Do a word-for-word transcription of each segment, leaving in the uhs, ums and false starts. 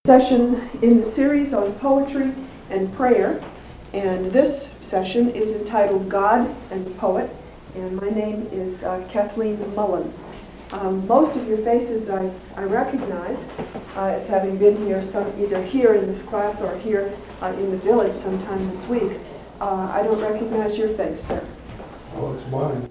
Session in the series on poetry and prayer, and this session is entitled God and the Poet, and my name is uh, Kathleen Mullen. Um, most of your faces I, I recognize uh, as having been here, some either here in this class or here uh, in the village sometime this week. Uh, I don't recognize your face, sir. Oh, it's mine.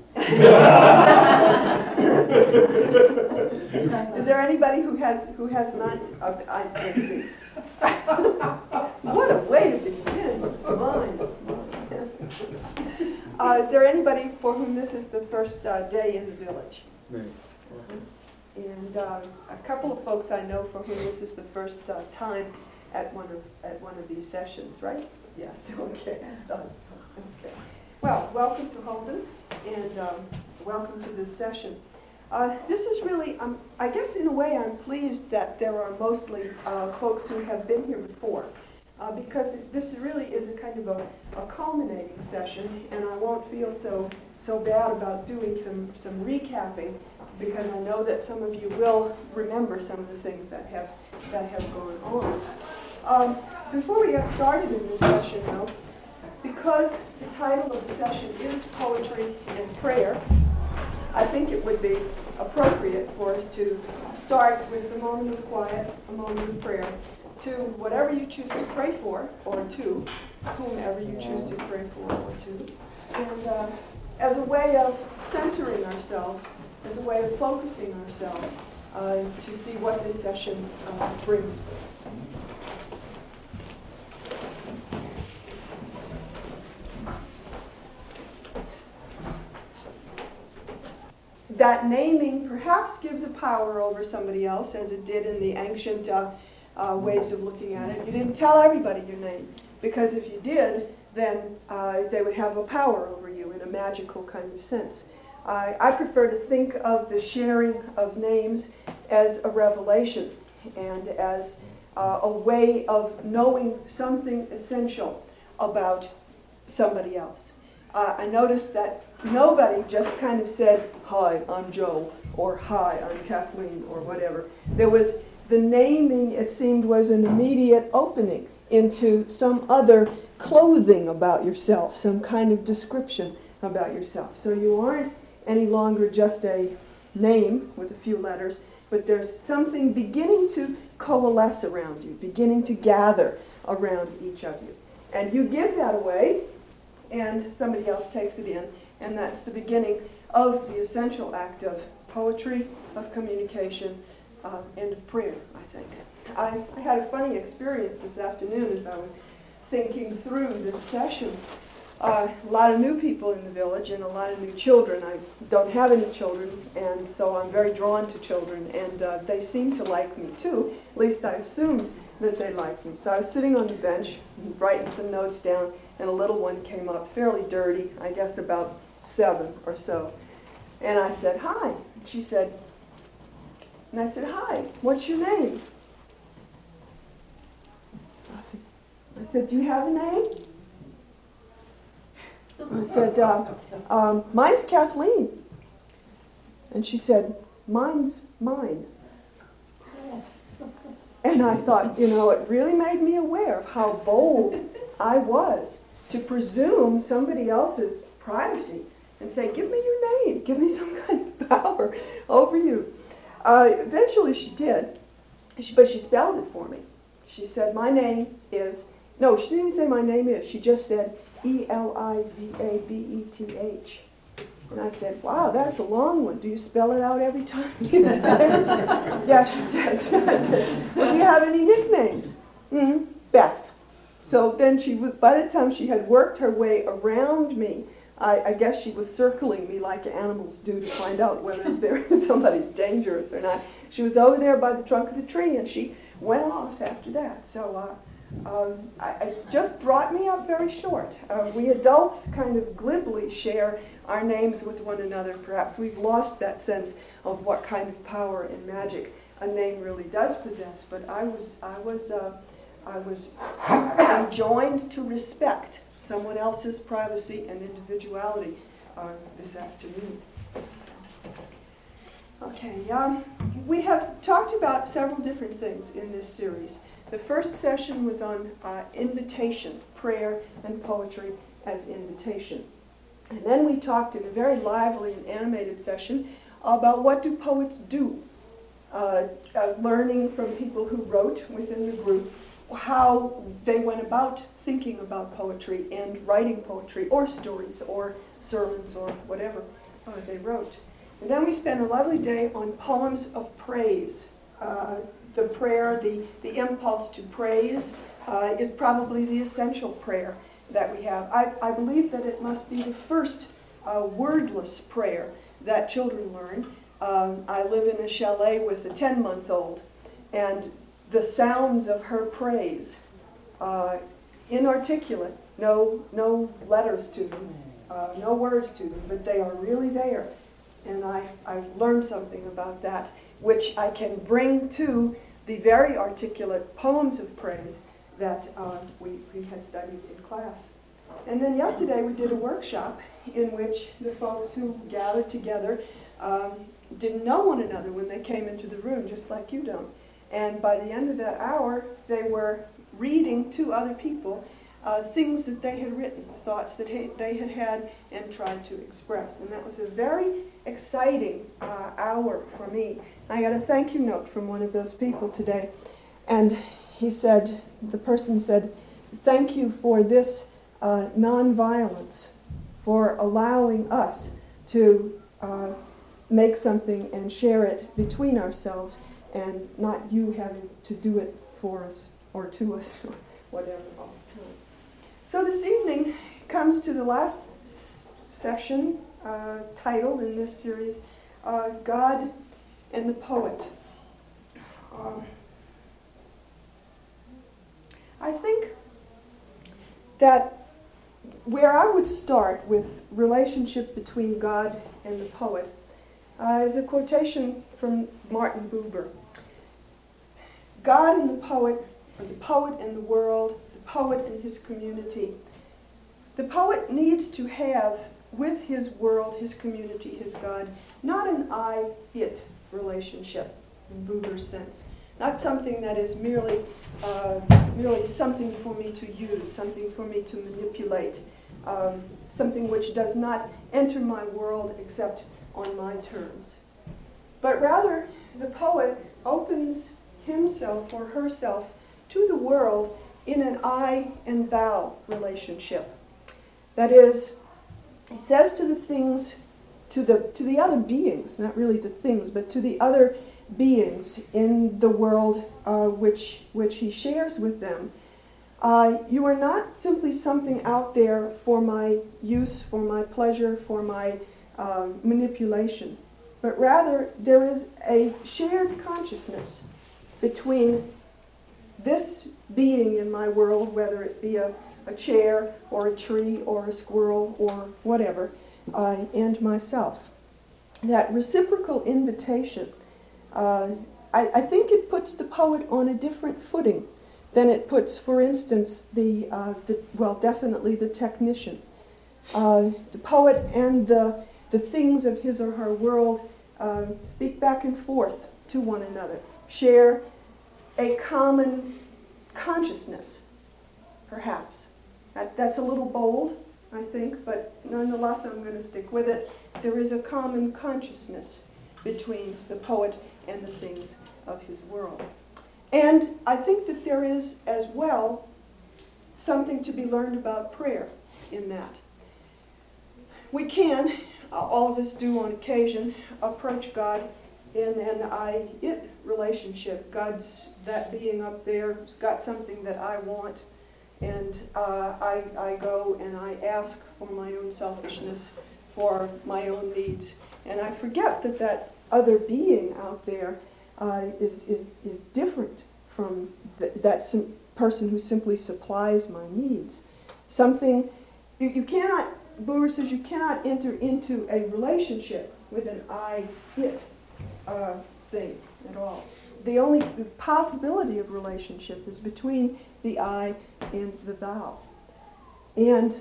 Is there anybody who has who has not? Uh, I can't see. What a way to begin! It's mine. It's mine. Uh, is there anybody for whom this is the first uh, day in the village? Me. And uh, a couple of folks I know for whom this is the first uh, time at one of at one of these sessions, right? Yes. Okay. That's, okay. Well, welcome to Holden, and um, welcome to this session. Uh, this is really, um, I guess in a way I'm pleased that there are mostly uh, folks who have been here before, uh, because this really is a kind of a, a culminating session, and I won't feel so so bad about doing some, some recapping, because I know that some of you will remember some of the things that have, that have gone on. Um, before we get started in this session, though, because the title of the session is Poetry and Prayer, I think it would be appropriate for us to start with a moment of quiet, a moment of prayer, to whatever you choose to pray for, or to whomever you choose to pray for, or to, and uh, as a way of centering ourselves, as a way of focusing ourselves uh, to see what this session uh, brings for us. That naming perhaps gives a power over somebody else, as it did in the ancient uh, uh, ways of looking at it. You didn't tell everybody your name, because if you did, then uh, they would have a power over you in a magical kind of sense. Uh, I prefer to think of the sharing of names as a revelation and as uh, a way of knowing something essential about somebody else. Uh, I noticed that nobody just kind of said, "Hi, I'm Joe," or "Hi, I'm Kathleen," or whatever. There was, the naming, it seemed, was an immediate opening into some other clothing about yourself, some kind of description about yourself. So you aren't any longer just a name with a few letters, but there's something beginning to coalesce around you, beginning to gather around each of you. And you give that away, and somebody else takes it in, and that's the beginning of the essential act of poetry, of communication, uh, and of prayer, I think. I, I had a funny experience this afternoon as I was thinking through this session. Uh, a lot of new people in the village and a lot of new children. I don't have any children, and so I'm very drawn to children, and uh, they seem to like me too. At least I assumed that they liked me. So I was sitting on the bench, writing some notes down, and a little one came up, fairly dirty, I guess about seven or so. And I said, "Hi." And she said, and I said, "Hi, what's your name?" I said, "Do you have a name?" I said, uh, um, "Mine's Kathleen." And she said, "Mine's mine." And I thought, you know, it really made me aware of how bold I was to presume somebody else's privacy and say, "Give me your name, give me some kind of power over you." Uh, eventually she did, she, but she spelled it for me. She said, "My name is," no, she didn't even say my name is, she just said E L I Z A B E T H. And I said, "Wow, that's a long one. Do you spell it out every time you say it?" "Yeah," she says. I said, "Well, do you have any nicknames?" "Mm, Beth." So then she, by the time she had worked her way around me, I, I guess she was circling me like animals do to find out whether there somebody's dangerous or not. She was over there by the trunk of the tree, and she went off after that. So uh, uh, I, it just brought me up very short. Uh, we adults kind of glibly share our names with one another. Perhaps we've lost that sense of what kind of power and magic a name really does possess. But I was, I was, uh, I was enjoined to respect someone else's privacy and individuality uh, this afternoon. So. Okay, um, we have talked about several different things in this series. The first session was on uh, invitation, prayer and poetry as invitation. And then we talked in a very lively and animated session about what do poets do, uh, uh, learning from people who wrote within the group how they went about thinking about poetry and writing poetry or stories or sermons or whatever uh, they wrote. And then we spent a lovely day on poems of praise. Uh, the prayer, the, the impulse to praise uh, is probably the essential prayer that we have. I, I believe that it must be the first uh, wordless prayer that children learn. Um, I live in a chalet with a ten-month-old, and the sounds of her praise, uh, inarticulate, no, no letters to them, uh, no words to them, but they are really there. And I, I've learned something about that, which I can bring to the very articulate poems of praise that uh, we, we had studied in class. And then yesterday we did a workshop in which the folks who gathered together um, didn't know one another when they came into the room, just like you don't. And by the end of that hour, they were reading to other people uh, things that they had written, thoughts that ha- they had had and tried to express. And that was a very exciting uh, hour for me. I got a thank you note from one of those people today. And he said, the person said, thank you for this uh, nonviolence, for allowing us to uh, make something and share it between ourselves, and not you having to do it for us or to us or whatever all the time. So this evening comes to the last s- session uh, titled in this series, uh, God and the Poet. Um, I think that where I would start with relationship between God and the poet uh, is a quotation from Martin Buber. God and the poet, or the poet and the world, the poet and his community. The poet needs to have with his world, his community, his God, not an I-it relationship in Buber's sense. Not something that is merely, uh, merely something for me to use, something for me to manipulate, um, something which does not enter my world except on my terms. But rather, the poet opens himself or herself to the world in an I and thou relationship. That is, he says to the things, to the to the other beings, not really the things, but to the other beings in the world uh, which which he shares with them, uh, you are not simply something out there for my use, for my pleasure, for my uh, manipulation, but rather there is a shared consciousness between this being in my world, whether it be a, a chair or a tree or a squirrel or whatever, uh, and myself. That reciprocal invitation, uh, I, I think it puts the poet on a different footing than it puts, for instance, the, uh, the well, definitely the technician. Uh, the poet and the, the things of his or her world uh, speak back and forth to one another, share a common consciousness, perhaps. That, that's a little bold, I think, but nonetheless I'm going to stick with it. There is a common consciousness between the poet and the things of his world. And I think that there is, as well, something to be learned about prayer in that. We can, all of us do on occasion, approach God in an I-it relationship. God's that being up there has got something that I want, and uh, I, I go and I ask for my own selfishness, for my own needs. And I forget that that other being out there uh, is, is, is different from th- that sim- person who simply supplies my needs. Something, you, you cannot, Buber says you cannot enter into a relationship with an I-it uh, thing at all. The only the possibility of relationship is between the I and the thou. And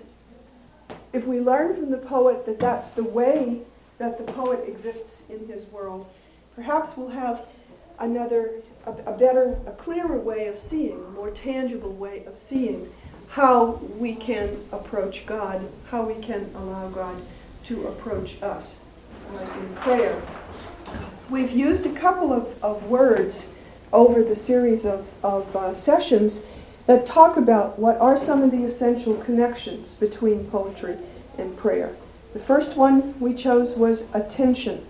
if we learn from the poet that that's the way that the poet exists in his world, perhaps we'll have another, a, a better, a clearer way of seeing, a more tangible way of seeing how we can approach God, how we can allow God to approach us uh, in prayer. We've used a couple of, of words over the series of, of uh, sessions that talk about what are some of the essential connections between poetry and prayer. The first one we chose was attention,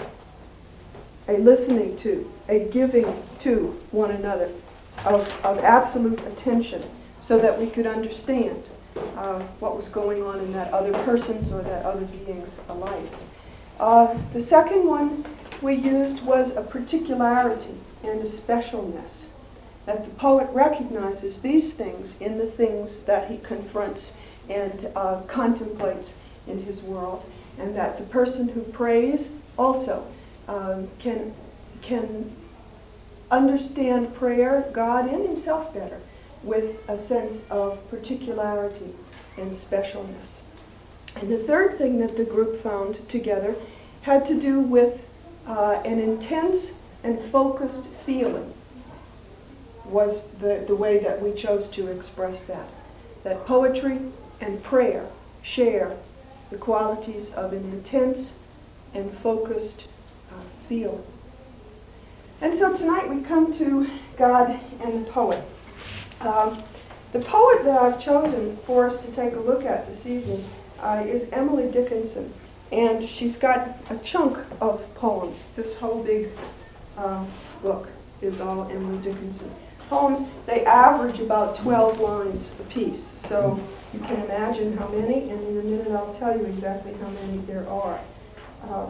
a listening to, a giving to one another of, of absolute attention so that we could understand uh, what was going on in that other person's or that other being's life. Uh, the second one we used was a particularity and a specialness, that the poet recognizes these things in the things that he confronts and uh, contemplates in his world, and that the person who prays also um, can, can understand prayer, God, and himself better with a sense of particularity and specialness. And the third thing that the group found together had to do with uh, an intense and focused feeling, was the, the way that we chose to express that. That poetry and prayer share the qualities of an intense and focused uh, feeling. And so tonight we come to God and the poet. Um, the poet that I've chosen for us to take a look at this evening uh, is Emily Dickinson. And she's got a chunk of poems. This whole big uh, book is all Emily Dickinson poems. They average about twelve lines apiece. So you can imagine how many, and in a minute I'll tell you exactly how many there are. Uh,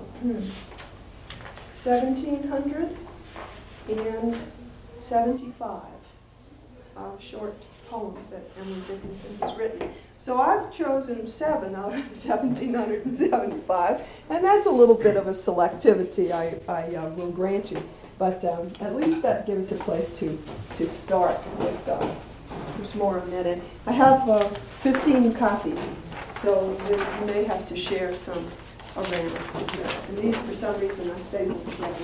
seventeen hundred seventy-five uh, short poems that Emily Dickinson has written. So I've chosen seven out of seventeen seventy-five, and that's a little bit of a selectivity, I, I uh, will grant you. But um, at least that gives us a place to, to start with. Uh, there's more on that end. I have uh, fifteen copies, so you may have to share some around. And these, for some reason, I stapled together.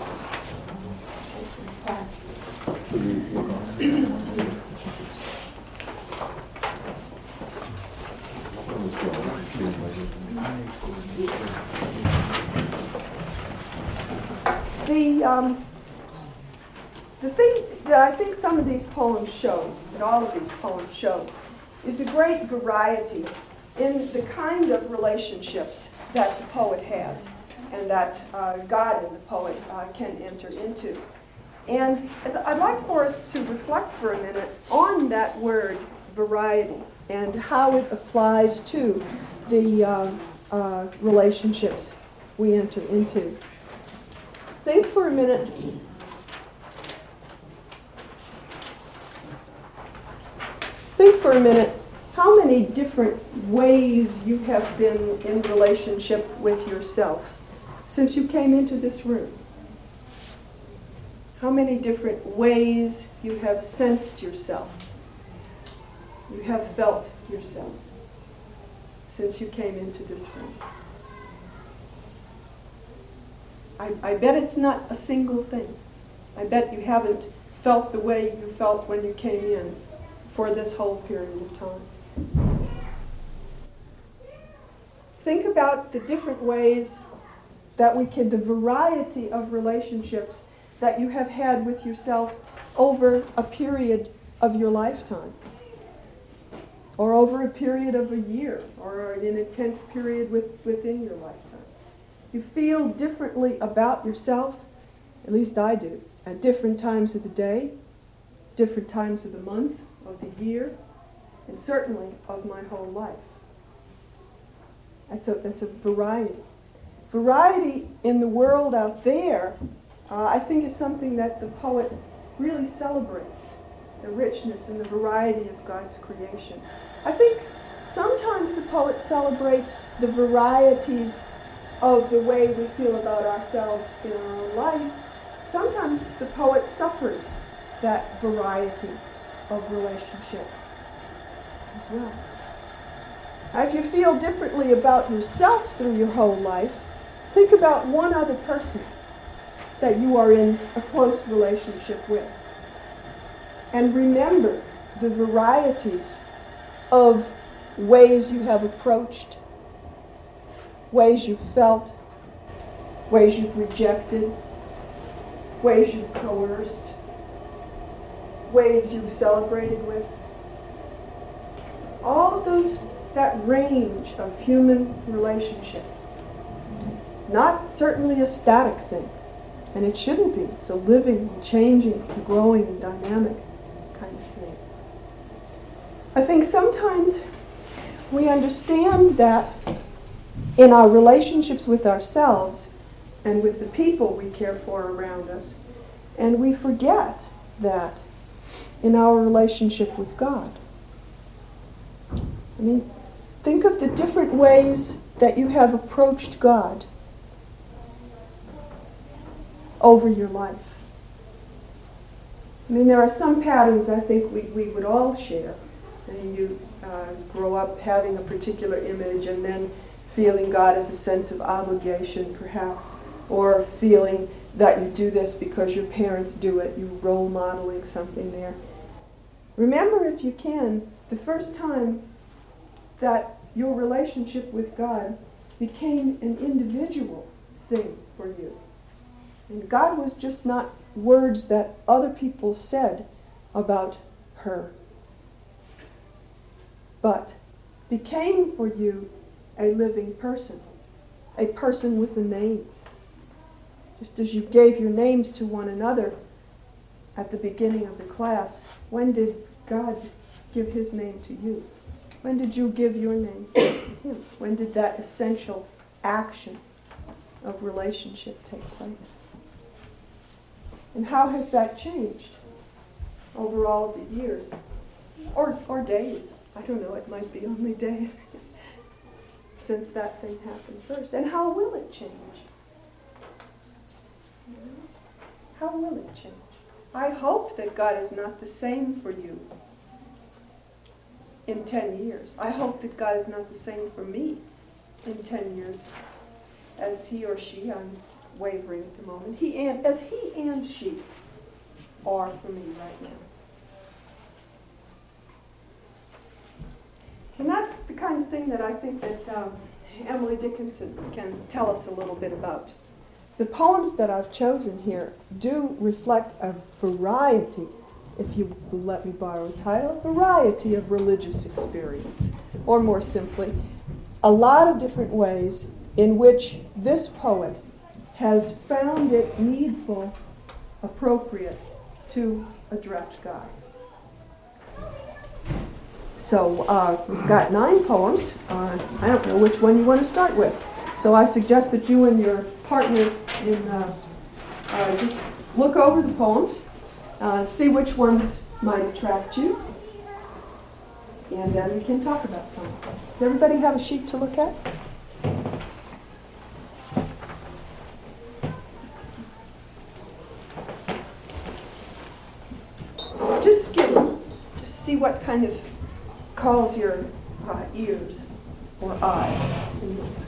The, um, the thing that I think some of these poems show, that all of these poems show, is a great variety in the kind of relationships that the poet has and that uh, God and the poet uh, can enter into. And I'd like for us to reflect for a minute on that word variety and how it applies to the uh, uh, relationships we enter into. Think for a minute. Think for a minute how many different ways you have been in relationship with yourself since you came into this room. How many different ways you have sensed yourself, you have felt yourself since you came into this room. I, I bet it's not a single thing. I bet you haven't felt the way you felt when you came in for this whole period of time. Think about the different ways that we can, the variety of relationships that you have had with yourself over a period of your lifetime, or over a period of a year, or an intense period with, within your lifetime. You feel differently about yourself, at least I do, at different times of the day, different times of the month, of the year, and certainly of my whole life. That's a, that's a variety. Variety in the world out there, uh, I think, is something that the poet really celebrates, the richness and the variety of God's creation. I think sometimes the poet celebrates the varieties of the way we feel about ourselves in our own life. Sometimes the poet suffers that variety of relationships as well. Now, if you feel differently about yourself through your whole life, think about one other person that you are in a close relationship with. And remember the varieties of ways you have approached, ways you've felt, ways you've rejected, ways you've coerced, ways you've celebrated with. All of those, that range of human relationship. It's not certainly a static thing, and it shouldn't be. It's a living, changing, growing, and dynamic kind of thing. I think sometimes we understand that in our relationships with ourselves and with the people we care for around us, and we forget that in our relationship with God. I mean, think of the different ways that you have approached God over your life. I mean, there are some patterns I think we, we would all share. And you uh, grow up having a particular image and then feeling God as a sense of obligation, perhaps, or feeling that you do this because your parents do it, you role modeling something there. Remember, if you can, the first time that your relationship with God became an individual thing for you. And God was just not words that other people said about her, but became for you a living person, a person with a name. Just as you gave your names to one another at the beginning of the class, when did God give his name to you? When did you give your name to him? When did that essential action of relationship take place? And how has that changed over all of the years? Or, or days. I don't know, it might be only days since that thing happened first. And how will it change? How will it change? I hope that God is not the same for you in ten years. I hope that God is not the same for me in ten years as he or she, I'm wavering at the moment, he and, as he and she are for me right now. And that's the kind of thing that I think that um, Emily Dickinson can tell us a little bit about. The poems that I've chosen here do reflect a variety, if you will let me borrow a title, variety of religious experience. Or more simply, a lot of different ways in which this poet has found it needful, appropriate to address God. So uh, we've got nine poems. Uh, I don't know which one you want to start with. So I suggest that you and your partner in, uh, uh, just look over the poems, uh, see which ones might attract you, and then we can talk about some. Does everybody have a sheet to look at? Just skim. Just see what kind of calls your uh, ears or eyes in these.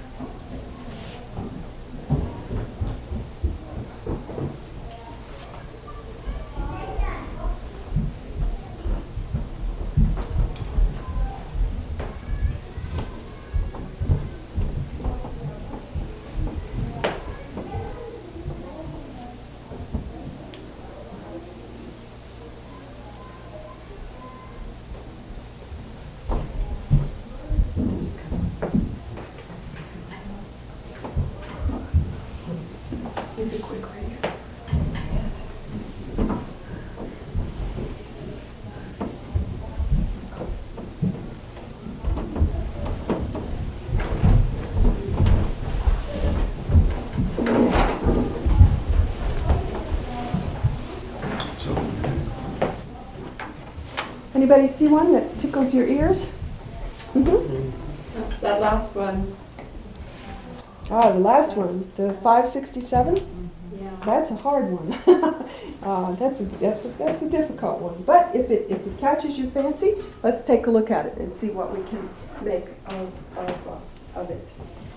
Anybody see one that tickles your ears? Mm-hmm. That's that last one. Ah, the last one, the five sixty-seven? Yeah. That's a hard one. uh, that's, a, that's, a, that's a difficult one. But if it, if it catches your fancy, let's take a look at it and see what we can make of, of, uh, of it.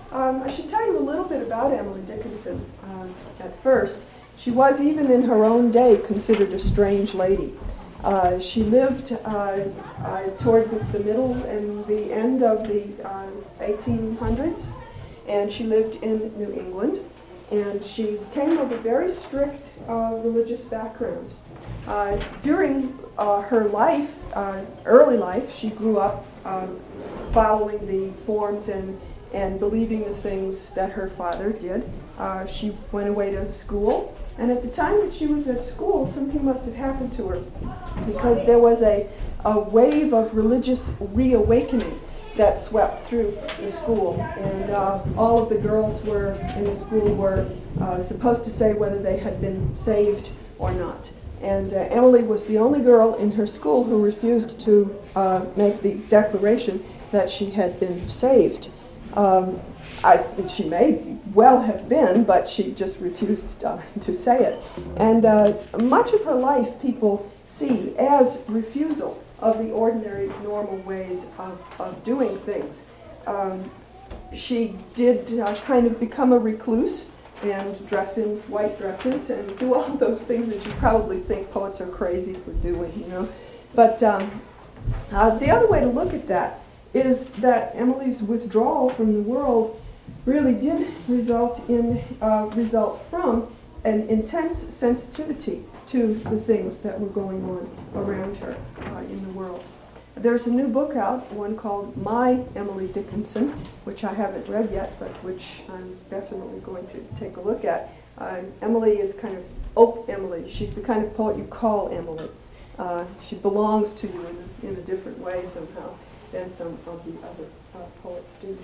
Um, I should tell you a little bit about Emily Dickinson. Uh, at first, she was, even in her own day, considered a strange lady. Uh, she lived uh, uh, toward the middle and the end of the uh, eighteen hundreds, and she lived in New England, and she came of a very strict uh, religious background. Uh, during uh, her life, uh, early life, she grew up um, following the forms and, and believing the things that her father did. Uh, she went away to school, and at the time that she was at school, something must have happened to her, because there was a, a wave of religious reawakening that swept through the school, and uh, all of the girls were in the school were uh, supposed to say whether they had been saved or not. And uh, Emily was the only girl in her school who refused to uh, make the declaration that she had been saved. Um, I, she may well have been, but she just refused uh, to say it. And uh, much of her life people see as refusal of the ordinary, normal ways of, of doing things. Um, she did uh, kind of become a recluse and dress in white dresses and do all those things that you probably think poets are crazy for doing, you know. But um, uh, the other way to look at that is that Emily's withdrawal from the world really did result in uh, result from an intense sensitivity to the things that were going on around her uh, in the world. There's a new book out, one called My Emily Dickinson, which I haven't read yet, but which I'm definitely going to take a look at. Uh, Emily is kind of Oak Emily. She's the kind of poet you call Emily. Uh, she belongs to you in a, in a different way somehow than some of the other uh, poets do.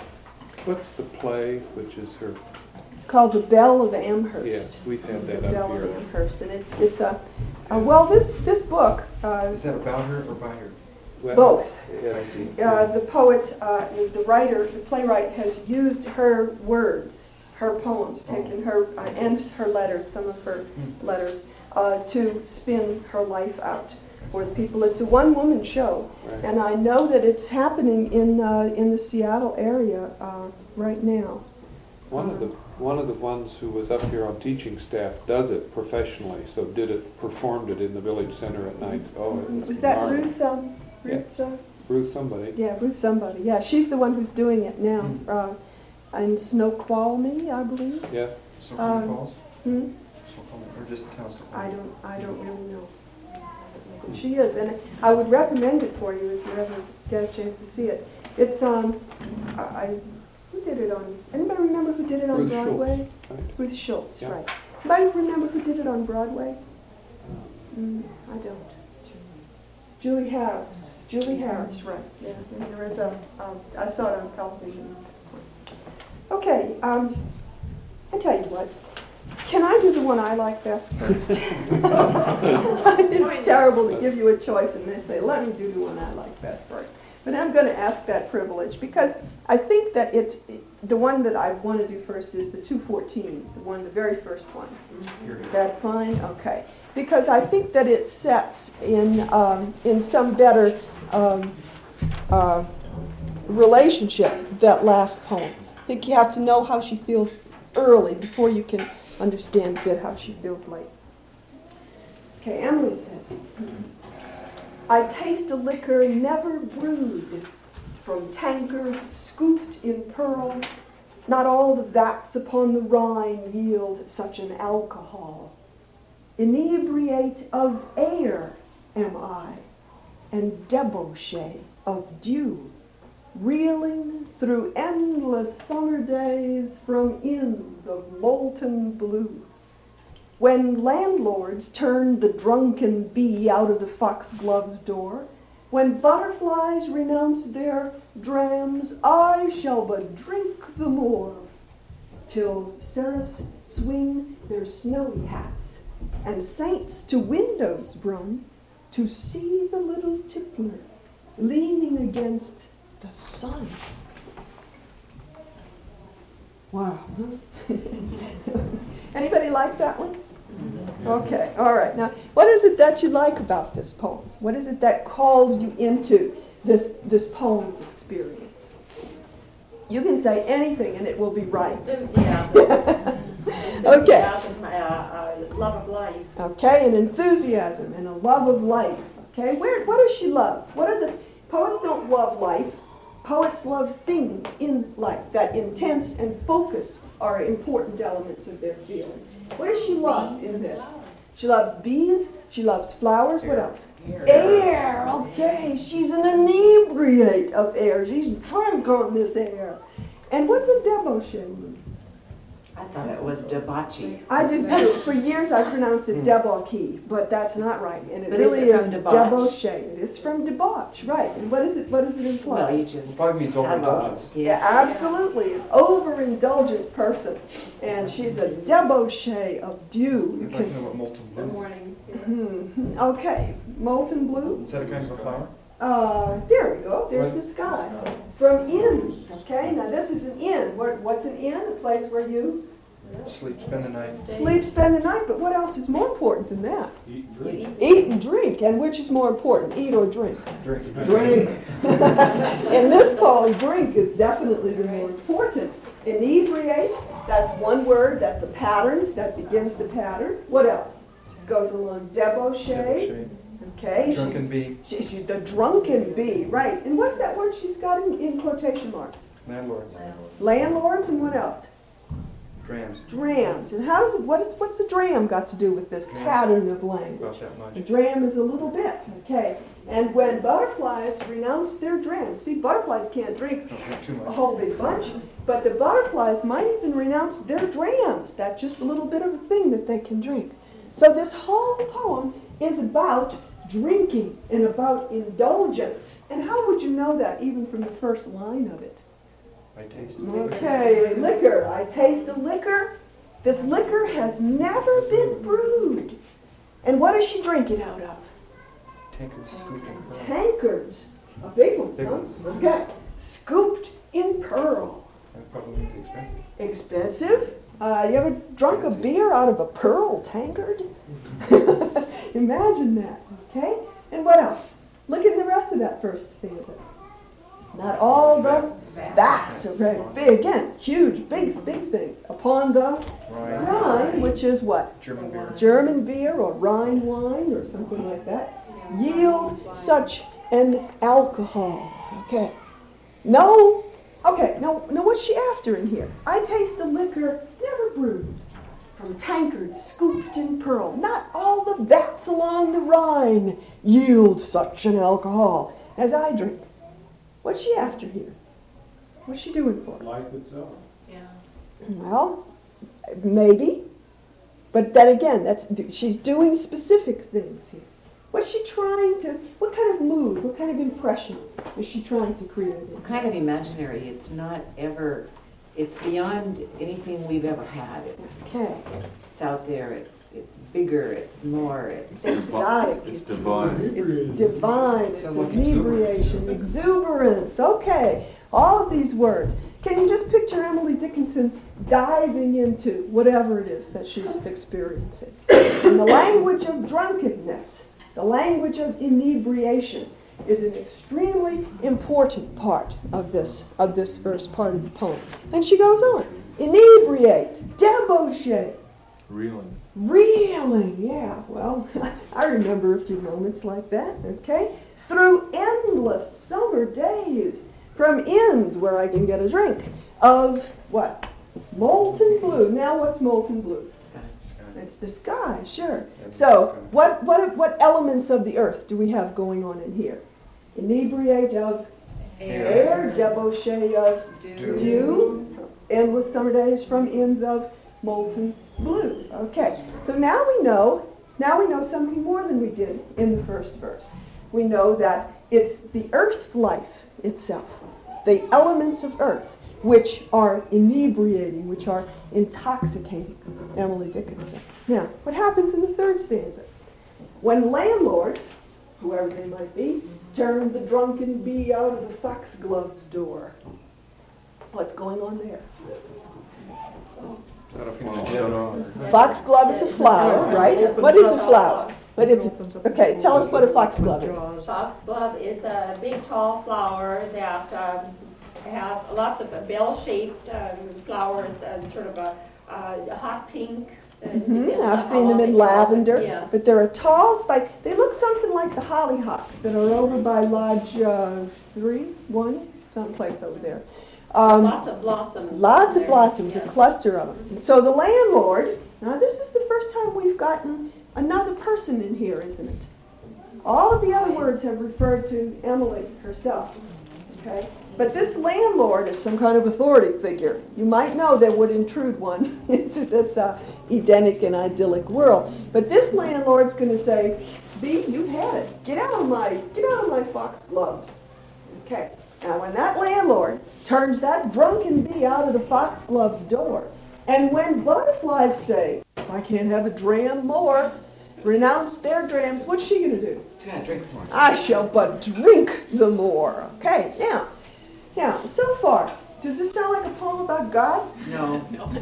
What's the play, which is her? It's called The Belle of Amherst. Yes, we've had The that up Belle here. of Amherst, and it's it's a uh, well this this book. Uh, Is that about her or by her? Well, both. yeah, I see. Uh, the poet, uh, the writer, the playwright has used her words, her poems, Oh. taken her uh, and her letters, some of her Hmm. letters, uh, to spin her life out for the people. It's a one-woman show, Right. and I know that it's happening in uh, in the Seattle area uh, right now. One of the one of the ones who was up here on teaching staff does it professionally. So did it, performed it in the village center at night. Oh, it was, Was that marvelous. Ruth? Um, Ruth? Uh, Ruth somebody. yeah, Ruth somebody. Yeah, she's the one who's doing it now. Hmm. Uh, in Snoqualmie, I believe. Yes. Snoqualmie Um, Falls? Hmm? Snoqualmie, or just town I Snoqualmie? don't, I don't really know. But she is, and I would recommend it for you if you ever get a chance to see it. It's, um, I, I- who did it on, anybody remember who did it on Ruth Schultz. Broadway? Right. Ruth Schultz, Yeah. right. Anybody remember who did it on Broadway? Mm, I don't. Julie Harris. Julie Harris, right. Yeah, and there is a, um, I saw it on television. Okay, um, I tell you what. Can I do the one I like best first? It's terrible to give you a choice and they say, let me do the one I like best first. But I'm going to ask that privilege because I think that it, the one that I want to do first is the two fourteen, the one, the very first one. Here it Is is. that fine? Okay. Because I think that it sets in, um, in some better um, uh, relationship that last poem. I think you have to know how she feels early before you can understand a bit how she feels late. Okay, Emily says, I taste a liquor never brewed from tankards scooped in pearl. Not all the vats upon the Rhine yield such an alcohol. Inebriate of air am I, and debauchee of dew, reeling through endless summer days from inns of molten blue. When landlords turned the drunken bee out of the foxglove's door, when butterflies renounced their drams, I shall but drink the more, till seraphs swing their snowy hats, and saints to windows run, to see the little tippler leaning against the sun. Wow. Huh? Anybody like that one? Okay, all right. Now, what is it that you like about this poem? What is it that calls you into this, this poem's experience? You can say anything and it will be right. Enthusiasm. Okay. Enthusiasm, uh, uh, love of life. Okay, an enthusiasm and a love of life. Okay, where, what does she love? What are the, poets don't love life. Poets love things in life. That intense and focused are important elements of their feeling. What does she love in this? She loves bees, she loves flowers, what else? Air, okay, she's an inebriate of air. She's drunk on this air. And what's a debauchee mean? I thought it was debauchee. I did too. For years I pronounced it debauchee, but that's not right. And it But is really it is from debauch? debauchee. It is from debauch, right. And what is it, what does it imply? Well, you just. It probably means overindulgence. Yeah, absolutely. An overindulgent person. And she's a debauchee of dew. You I'd like to can, know what molten The blue. morning. Mhm. Okay, molten blue. Is that a kind of a flower? Uh, there we go. There's the sky. From inns, okay? Now this is an inn. What, what's an inn? A place where you Sleep, spend the night. sleep, spend the night. But what else is more important than that? Eat and You drink. eat. Eat and drink. And which is more important, eat or drink? Drink. Drink. In this poem, drink is definitely the more important. Inebriate, that's one word, that's a pattern, that begins the pattern. What else? Goes along, debauchee. Debauchee. Okay. she's- Drunken bee. She, she, the drunken bee, right. And what's that word she's got in, in quotation marks? Landlords. Landlords and what else? Drams. Drams. And how does it, what is, what's a dram got to do with this Drams. pattern of language? About that A much. dram is a little bit, okay. And when butterflies renounce their drams, see, butterflies can't drink Don't drink too a much. whole big bunch, but the butterflies might even renounce their drams. That's just a little bit of a thing that they can drink. So this whole poem is about drinking and about indulgence. And how would you know that even from the first line of it? I taste. Okay, liquor. I taste a liquor. This liquor has never been brewed. And what does she drink it out of? Tankard scooped in pearl. Tankards. A big one, Big huh? ones. Okay. Scooped in pearl. That probably means expensive. Expensive? Uh, you ever drunk a Fancy. beer out of a pearl tankard? Imagine that, okay? And what else? Look at the rest of that first stanza. Not all the vats are very big, again, huge, big, big thing. Upon the Rhine. Rhine, which is what? German beer. German beer or Rhine wine or something like that, yield such an alcohol. Okay. No. Okay, now, now what's she after in here? I taste the liquor never brewed, from tankards scooped in pearl. Not all the vats along the Rhine yield such an alcohol as I drink. What's she after here? What's she doing for us? Life itself. Yeah. Well, maybe. But then again, that's she's doing specific things here. What's she trying to, what kind of mood, what kind of impression is she trying to create? in here? Kind of imaginary. It's not ever, it's beyond anything we've ever had. It's, Okay. it's out there. It's it's bigger. It's more. It's Exotic. It's divine. It's divine. It's Sounds like inebriation, exuberance. Okay. All of these words. Can you just picture Emily Dickinson diving into whatever it is that she's experiencing? And the language of drunkenness, the language of inebriation, is an extremely important part of this of this first part of the poem. And she goes on. Inebriate, debauchee, Reeling. reeling, yeah, well, I remember a few moments like that, okay? Through endless summer days, from inns where I can get a drink, of what? Molten blue. Now what's molten blue? Sky. Sky. It's the sky, sure. Yeah, So, sky. what, what, what elements of the earth do we have going on in here? Inebriate of air, debauchee of Dew. dew, endless summer days from inns of molten blue. Okay, so now we know, now we know something more than we did in the first verse. We know that it's the earth life itself, the elements of earth, which are inebriating, which are intoxicating, Emily Dickinson. Now, what happens in the third stanza? When landlords, whoever they might be, turn the drunken bee out of the foxglove's door. What's going on there? Is that a flower? Shut off. Foxglove is a flower, right? What is a flower? What is it? Okay, tell us what a foxglove is. Foxglove is a big tall flower that um, has lots of bell-shaped um, flowers and sort of a, a hot pink. uh, Mhm, depends on I've how seen them long in they grow. lavender, Yes. but they're a tall spike. They look something like the hollyhocks that are over by Lodge uh, three, one, someplace over there. Um, Lots of blossoms. Lots of there, blossoms, a yes. cluster of them. And so the landlord, now this is the first time we've gotten another person in here, isn't it? All of the other words have referred to Emily herself, okay? But this landlord is some kind of authority figure. You might know that would intrude one into this uh, Edenic and idyllic world. But this landlord's going to say, "Bee, you've had it. Get out of my, get out of my foxgloves." Okay. Now, when that landlord turns that drunken bee out of the foxglove's door, and when butterflies say, "I can't have a dram more," renounce their drams, what's she going to do? She's gonna drink some more. I shall but drink the more. Okay, now, now, so far, does this sound like a poem about God? No.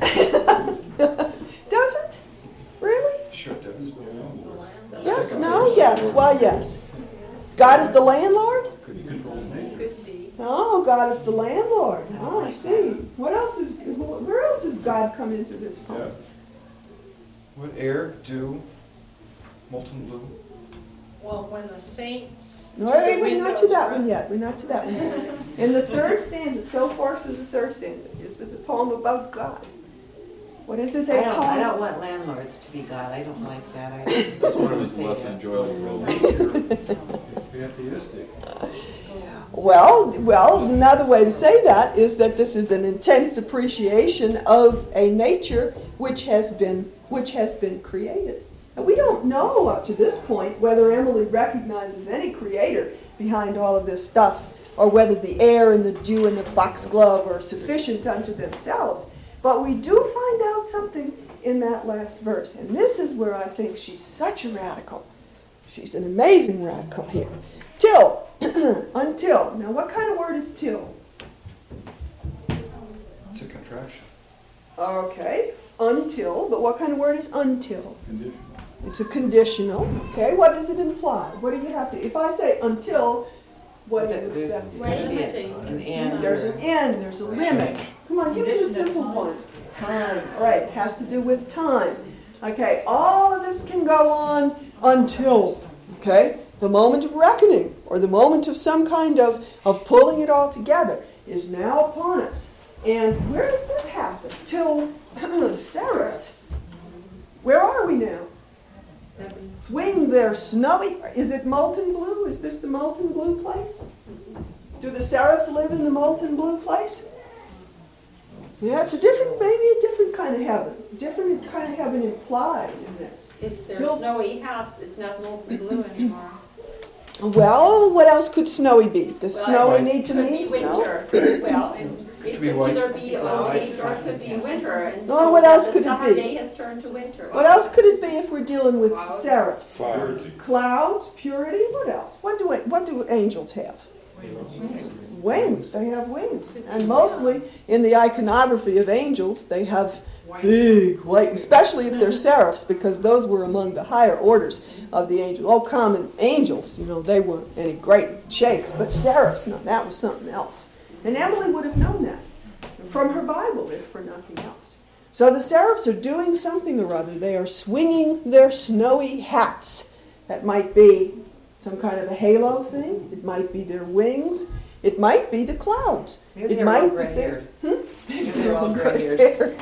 Does it? Really? Sure does. Yes, no, yes, why yes. God is the landlord? Could be. Oh, God is the landlord. Oh, I see. What else is, where else does God come into this poem? Would air, dew, molten blue? Well, when the saints. No, wait, wait, we're not to that one yet. We're not to that one yet. In the third stanza, so far through the third stanza, is this a poem about God? What is this, I a don't, poem? I don't want landlords to be God. I don't like that. I, That's one of his Say less that. enjoyable roles. Atheistic. Well, well, another way to say that is that this is an intense appreciation of a nature which has been which has been created. And we don't know up to this point whether Emily recognizes any creator behind all of this stuff, or whether the air and the dew and the foxglove are sufficient unto themselves. But we do find out something in that last verse, and this is where I think she's such a radical. She's an amazing radical here. Till, until. Now, what kind of word is till? It's a contraction. Okay, until, but what kind of word is until? Conditional. It's a conditional. Okay, what does it imply? What do you have to, if I say until, what do you There's expect? We're limiting. an and. There's an end, there's a limit. Come on, give me a simple one. Time, all right, it has to do with time. Okay, all of this can go on until, okay, the moment of reckoning, or the moment of some kind of, of pulling it all together is now upon us. And where does this happen? Till Ceres. Where are we now? Swing their snowy, is it molten blue? Is this the molten blue place? Do the seraphs live in the molten blue place? Yeah, it's a different, maybe a different kind of heaven. Different kind of heaven implied in this. If Till- there's snowy hats, it's not molten blue anymore. Well, what else could snowy be? Does Well, snowy it need to Could mean be snow? winter. Well, and it Could be could white. either be old age or it could be winter. And Or so what that else the could it summer be? day has turned to winter. What else could it be if we're dealing with Clouds. seraphs? Clouds. Clouds, purity, what else? What do, what do angels have? Wings. They have wings. And mostly in the iconography of angels, they have big white, especially if they're seraphs, because those were among the higher orders of the angels. All common angels, you know, they weren't any great shakes, but seraphs, no, that was something else. And Emily would have known that from her Bible, if for nothing else. So the seraphs are doing something or other. They are swinging their snowy hats. That might be some kind of a halo thing. It might be their wings. It might be the clouds. Maybe It they're might all be gray-haired. Hmm? Maybe they're all Gray-haired. gray-haired.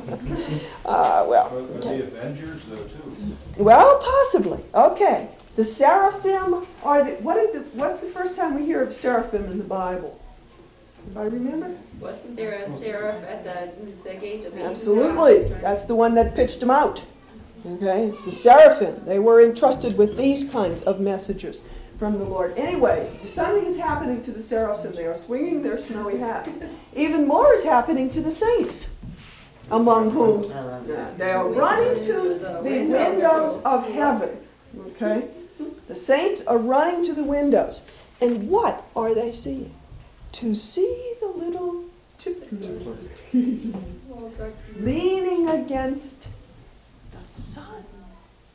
uh, well, Are the Avengers though too? well, possibly. Okay. The seraphim are the, what did the, what's the first time we hear of seraphim in the Bible? Anybody remember? Wasn't there a seraph at the, the gate of Eden? Absolutely. That's the one that pitched them out. Okay, it's the seraphim. They were entrusted with these kinds of messages from the Lord. Anyway, something is happening to the seraphs, and they are swinging their snowy hats. Even more is happening to the saints, among whom they are running to the windows of heaven. Okay, the saints are running to the windows, and what are they seeing? To see the little tippler leaning against the sun.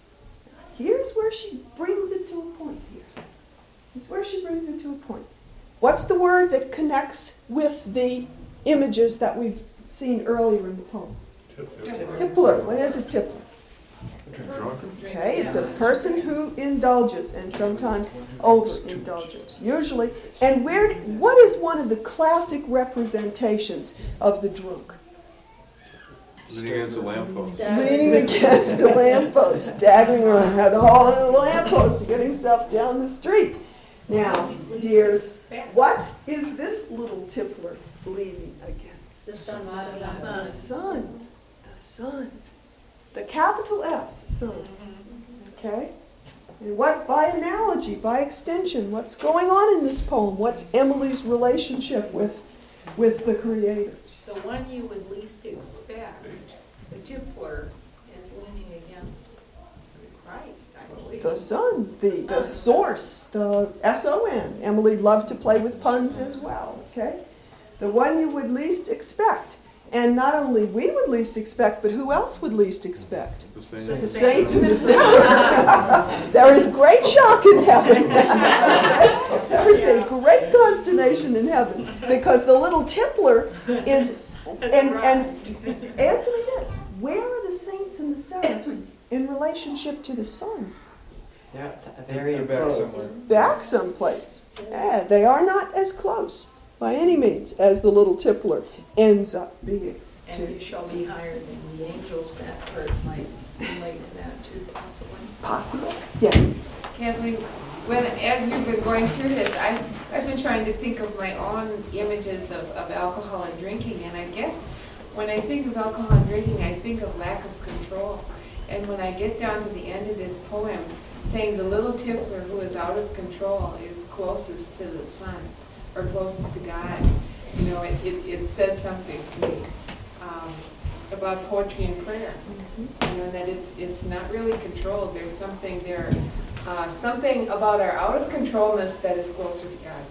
Here's where she brings it to a point here. Here's where she brings it to a point. What's the word that connects with the images that we've seen earlier in the poem? Tippler. What is a tippler? Okay, it's a person who indulges, and sometimes overindulges, usually. And where? What is one of the classic representations of the drunk? Leaning against a lamppost. Leaning against a lamppost, staggering around, had to haul in a lamppost to get himself down the street. Now, dears, what is this little tippler leaning against? The sun, The sun. The sun. The capital S, sun. Okay? And what, by analogy, by extension, what's going on in this poem? What's Emily's relationship with, with the Creator? The one you would least expect, the tippler, is leaning against Christ, I believe. The sun, the, the source, the S O N. Emily loved to play with puns as well, okay? The one you would least expect. And not only we would least expect, but who else would least expect? The same. The saints and the sinners. There is great shock in heaven. There is a great consternation in heaven because the little tippler is, and, and answer me this, where are the saints and the seraphs in relationship to the sun? That's very They're back enclosed. somewhere. Back someplace. Yeah, they are not as close by any means as the little tippler ends up being. And you shall be higher than the angels, that part might relate to that too, possibly. Possible? Yeah. Kathleen, when, as you've been going through this, I've, I've been trying to think of my own images of, of alcohol and drinking, and I guess when I think of alcohol and drinking, I think of lack of control. And when I get down to the end of this poem, saying the little tippler who is out of control is closest to the sun, or closest to God, you know, it, it, it says something to me um, about poetry and prayer. You know, that it's it's not really controlled. There's something there, uh, something about our out of controlness that is closer to God.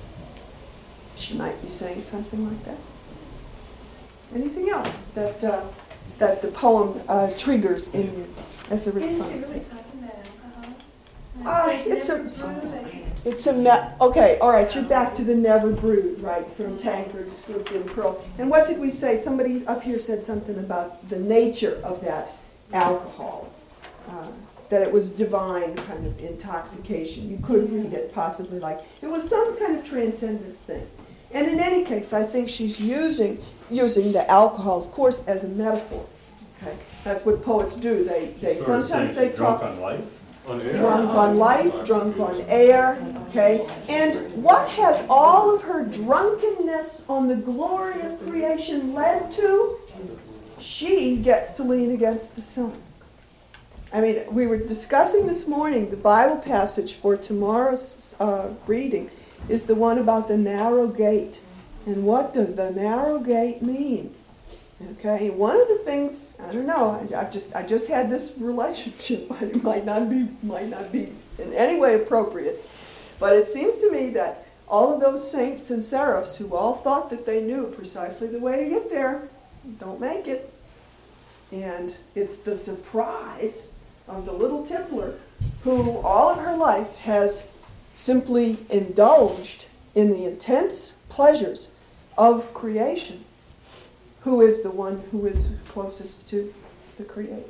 She might be saying something like that. Anything else that uh, that the poem uh, triggers in you as a response? Is she really talking about alcohol? Ah, It says it's a- never brew, like it's- It's a me- okay. All right, you're back to the never brewed, right? From Tancred, Scroope, and Pearl. And what did we say? Somebody up here said something about the nature of that alcohol, uh, that it was divine kind of intoxication. You could read it possibly like it was some kind of transcendent thing. And in any case, I think she's using using the alcohol, of course, as a metaphor. Okay, that's what poets do. They they Sort of sometimes saying they she's talk. drunk on life. On air. Drunk on life, drunk on air, okay? And what has all of her drunkenness on the glory of creation led to? She gets to lean against the sun. I mean, we were discussing this morning, the Bible passage for tomorrow's uh, reading is the one about the narrow gate. And what does the narrow gate mean? Okay, one of the things, I don't know, I, I just I just had this relationship, but it might not be might not be in any way appropriate. But it seems to me that all of those saints and seraphs who all thought that they knew precisely the way to get there, don't make it. And it's the surprise of the little tippler who all of her life has simply indulged in the intense pleasures of creation, who is the one who is closest to the Creator.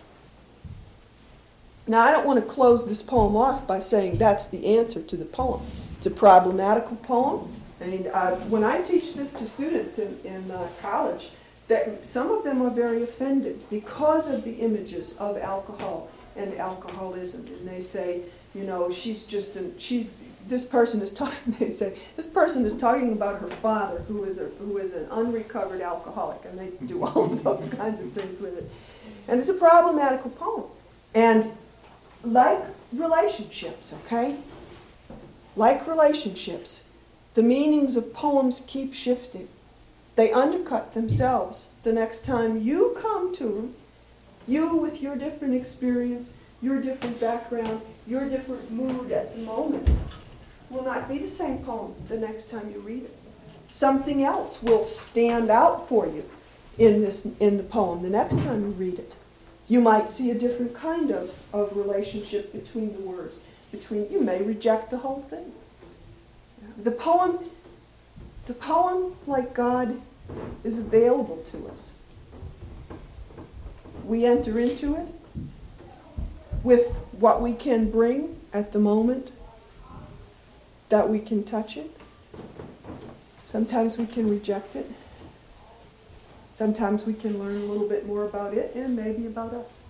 Now, I don't want to close this poem off by saying that's the answer to the poem. It's a problematical poem. I mean, uh, when I teach this to students in, in uh, college, that some of them are very offended because of the images of alcohol and alcoholism. And they say, you know, she's just, an, she's, this person is talking, they say, this person is talking about her father who is, a, who is an unrecovered alcoholic. And they do all of those kinds of things with it. And it's a problematical poem. And like relationships, okay? Like relationships, the meanings of poems keep shifting. They undercut themselves the next time you come to them, you with your different experience, your different background, your different mood at the moment, will not be the same poem the next time you read it. Something else will stand out for you in this in the poem the next time you read it. You might see a different kind of, of relationship between the words. Between you may reject the whole thing. Yeah. the poem, the poem, like God, is available to us. We enter into it with what we can bring at the moment, that we can touch it. Sometimes we can reject it. Sometimes we can learn a little bit more about it and maybe about us.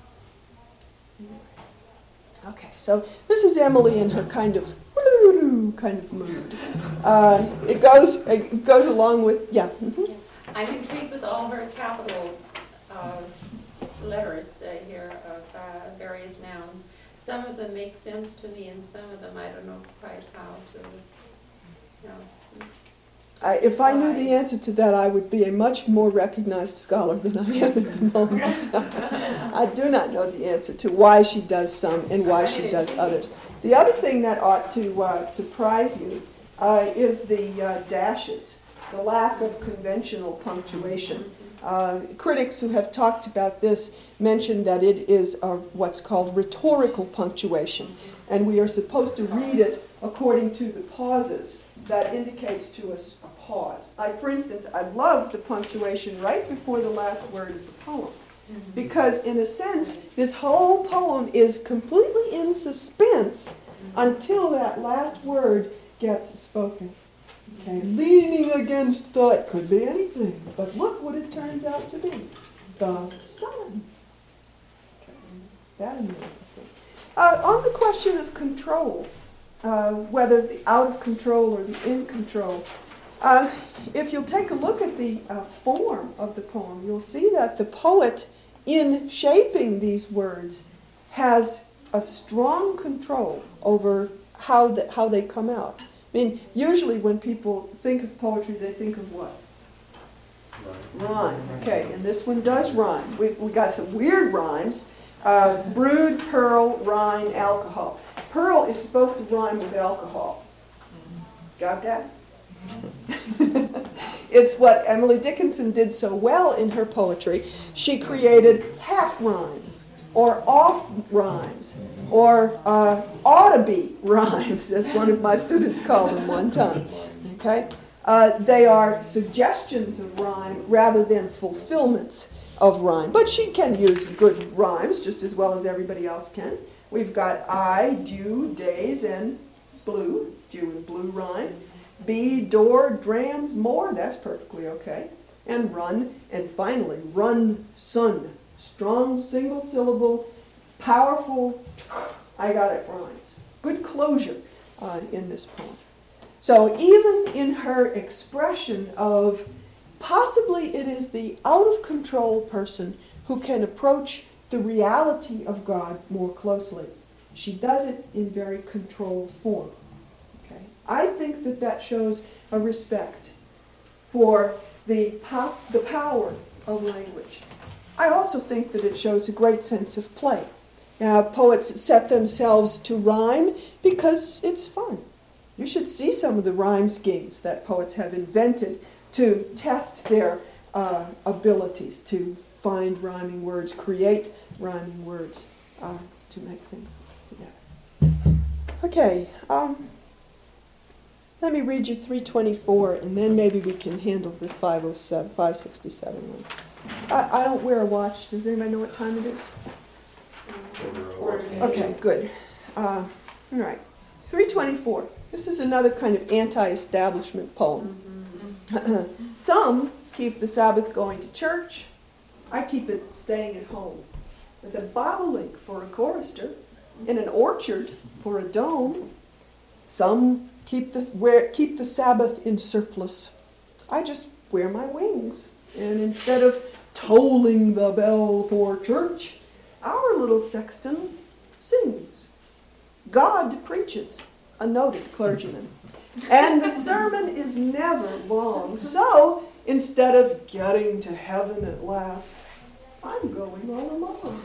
Okay, so this is Emily in her kind of kind of mood. Uh, it goes it goes along with yeah. Mm-hmm. I'm intrigued with all her capital uh, letters uh, here of uh, various nouns. Some of them make sense to me, and some of them I don't know quite how to, you know. I, if I knew the answer to that, I would be a much more recognized scholar than I am at the moment. I do not know the answer to why she does some and why she does others. The other thing that ought to uh, surprise you uh, is the uh, dashes, the lack of conventional punctuation. Uh, critics who have talked about this mention that it is uh, what's called rhetorical punctuation, and we are supposed to read it according to the pauses that indicates to us a pause. Like, for instance, I love the punctuation right before the last word of the poem, because in a sense, this whole poem is completely in suspense until that last word gets spoken. Okay, leaning against the, it could be anything, but look what it turns out to be. The sun. Okay, that amazing thing. Uh, on the question of control, uh, whether the out of control or the in control, uh, if you'll take a look at the uh, form of the poem, you'll see that the poet, in shaping these words, has a strong control over how, the, how they come out. I mean, usually when people think of poetry, they think of what? Rhyme. Okay, and this one does rhyme. We we got some weird rhymes. Uh, brood, pearl, rhyme, alcohol. Pearl is supposed to rhyme with alcohol. Got that? It's what Emily Dickinson did so well in her poetry. She created half rhymes, or off rhymes, or uh, ought to be rhymes, as one of my students called them one time. Okay, uh, they are suggestions of rhyme rather than fulfillments of rhyme. But she can use good rhymes just as well as everybody else can. We've got I, dew, days, and blue. Dew and blue rhyme. Be, door, drams, more. That's perfectly okay. And run. And finally, run, sun. Strong, single syllable, powerful, I got it rhymes. Good closure uh, in this poem. So even in her expression of possibly it is the out-of-control person who can approach the reality of God more closely, she does it in very controlled form. Okay? I think that that shows a respect for the, pos- the power of language. I also think that it shows a great sense of play. Now, poets set themselves to rhyme because it's fun. You should see some of the rhyme schemes that poets have invented to test their uh, abilities to find rhyming words, create rhyming words uh, to make things together. Okay, um, let me read you three twenty-four, and then maybe we can handle the five oh seven, five sixty-seven one. I, I don't wear a watch. Does anybody know what time it is? Okay, good. Uh, all right. three twenty-four. This is another kind of anti-establishment poem. Mm-hmm. Some keep the Sabbath going to church. I keep it staying at home. With a bobolink for a chorister, and an orchard for a dome. Some keep the, wear, keep the Sabbath in surplice. I just wear my wings. And instead of tolling the bell for church, our little sexton sings. God preaches, a noted clergyman. And the sermon is never long. So, instead of getting to heaven at last, I'm going all alone.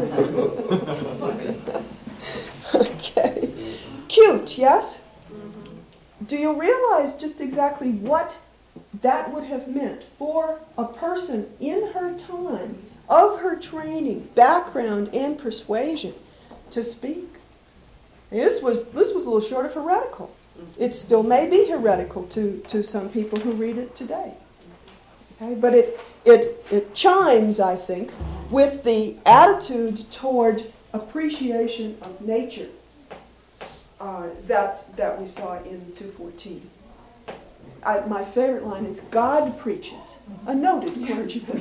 Okay. Cute, yes? Do you realize just exactly what that would have meant for a person in her time, of her training, background, and persuasion, to speak? This was, this was a little short of heretical. It still may be heretical to, to some people who read it today. Okay? But it, it, it chimes, I think, with the attitude toward appreciation of nature uh, that, that we saw in two fourteen. I, my favorite line is, God preaches, a noted clergyman.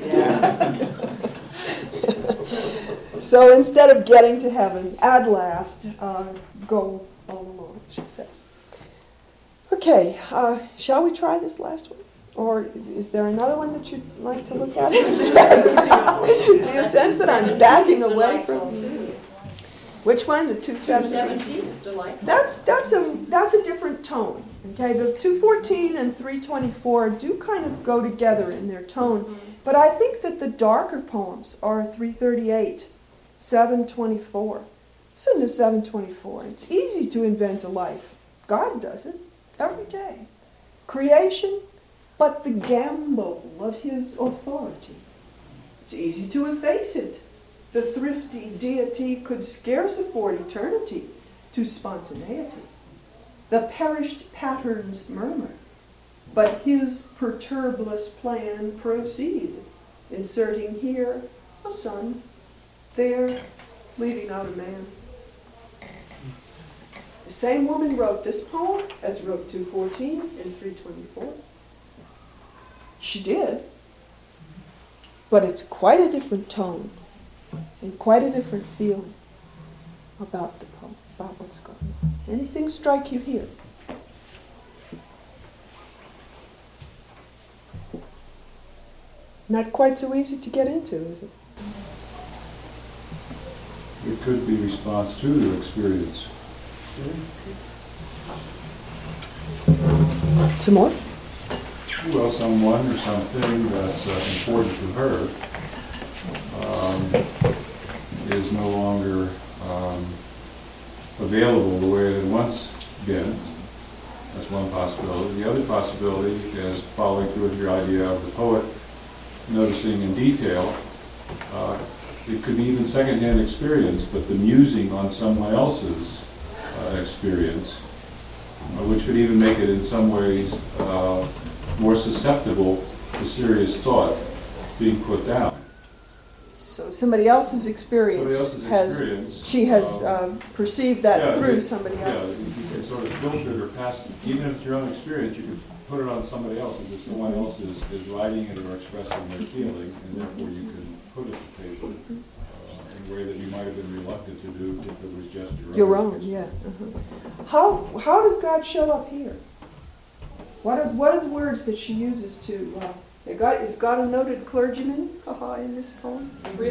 So instead of getting to heaven at last, uh, go all along, she says. Okay, uh, shall we try this last one? Or is there another one that you'd like to look at instead? Do you sense that I'm backing away from? Which one? The two seventeen? two seventeen is delightful. That's that's a that's a different tone. Okay, the two fourteen and three twenty-four do kind of go together in their tone, but I think that the darker poems are three thirty-eight, seven twenty-four. Listen to seven twenty-four. It's easy to invent a life. God does it every day. Creation, but the gamble of His authority. It's easy to efface it. The thrifty deity could scarce afford eternity to spontaneity. The perished patterns murmur, but His perturbless plan proceed, inserting here a son, there leaving out a man. The same woman wrote this poem as wrote two fourteen and three twenty-four. She did, but it's quite a different tone and quite a different feeling about the poem, about what's going on. Anything strike you here? Not quite so easy to get into, is it? It could be response to the experience. Some more? Well, someone or something that's uh, important to her um, is no longer um, available the way it had once been. That's one possibility. The other possibility is, following through with your idea of the poet noticing in detail, uh, it could be even secondhand experience, but the musing on someone else's uh, experience, uh, which could even make it in some ways uh, more susceptible to serious thought being put down. So somebody else's experience, Somebody else's has, experience, she has um, uh, perceived that yeah, through it- somebody Yeah, else's you experience. can sort of filter it or pass it. Even if it's your own experience, you can put it on somebody else. If someone else is, is writing it or expressing their feelings, and therefore you can put it to paper uh, in a way that you might have been reluctant to do if it was just your own. Your own, yeah. Uh-huh. How how does God show up here? What are what are the words that she uses to? Uh, God, is God a noted clergyman? Haha, in this poem.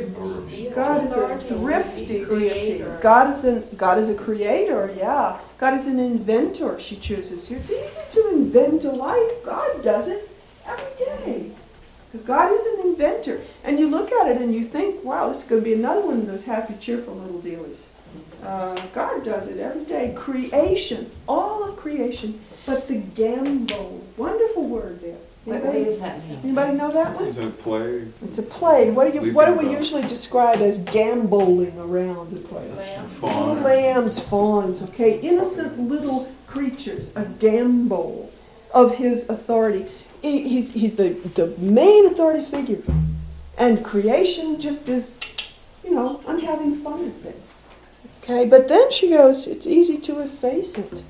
God is a thrifty deity. God is a God is a creator. Yeah. God is an inventor. She chooses here. It's easy to invent a life. God does it every day. God is an inventor, and you look at it and you think, wow, this is going to be another one of those happy, cheerful little dealies. Uh, God does it every day. Creation, all of creation, but the gamble. Wonderful word there. What, what does that mean? Anybody know that one? Isn't it play? It's a play. What do you? Leaping What do we about. usually describe as gamboling around the place? Fawn. Little lambs, fawns. Okay, innocent little creatures. A gambol of His authority. He, he's he's the the main authority figure, and creation just is, you know, I'm having fun with it. Okay, but then she goes, it's easy to efface it.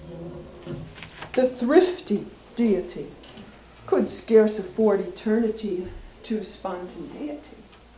The thrifty deity could scarce afford eternity to spontaneity.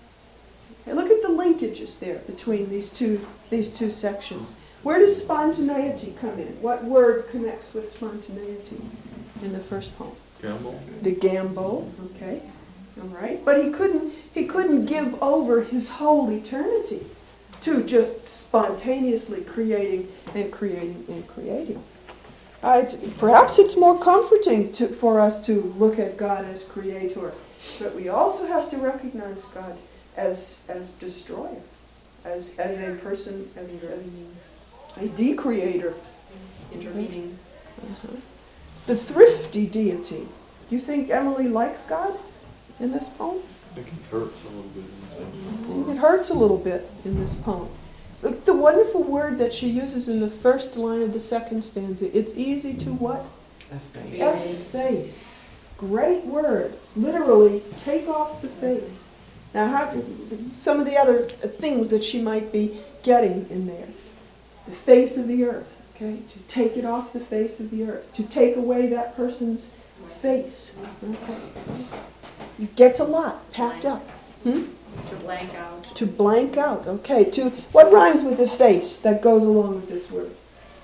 Okay, look at the linkages there between these two these two sections. Where does spontaneity come in? What word connects with spontaneity in the first poem? Gamble? The gambol, okay, all right. But he couldn't he couldn't give over his whole eternity to just spontaneously creating and creating and creating. Uh, it's, perhaps it's more comforting to, for us to look at God as creator, but we also have to recognize God as as destroyer, as as a person, as, as a decreator. Intervening. Uh-huh. The thrifty deity. Do you think Emily likes God in this poem? I think it hurts a little bit in I some think it hurts a little bit in this poem. Look, the wonderful word that she uses in the first line of the second stanza? It's easy to what? Efface. Efface. Great word. Literally, take off the face. Now, how, some of the other things that she might be getting in there. The face of the earth, okay? To take it off the face of the earth. To take away that person's face. Okay. It gets a lot packed up. Hmm? To blank out. To blank out, okay. To what rhymes with the face that goes along with this word?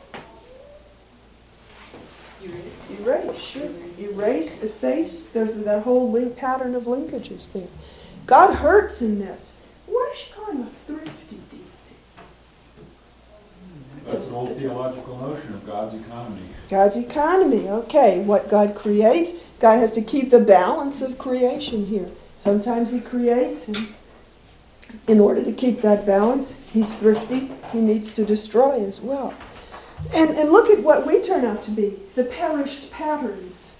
Erase. Erase, sure. Erase, efface. There's that whole link pattern of linkages there. God hurts in this. What is she calling a thrifty deity? It's That's a- the whole it's a- theological notion of God's economy. God's economy, okay. What God creates, God has to keep the balance of creation here. Sometimes He creates, and in order to keep that balance, He's thrifty. He needs to destroy as well. And, and look at what we turn out to be, the perished patterns.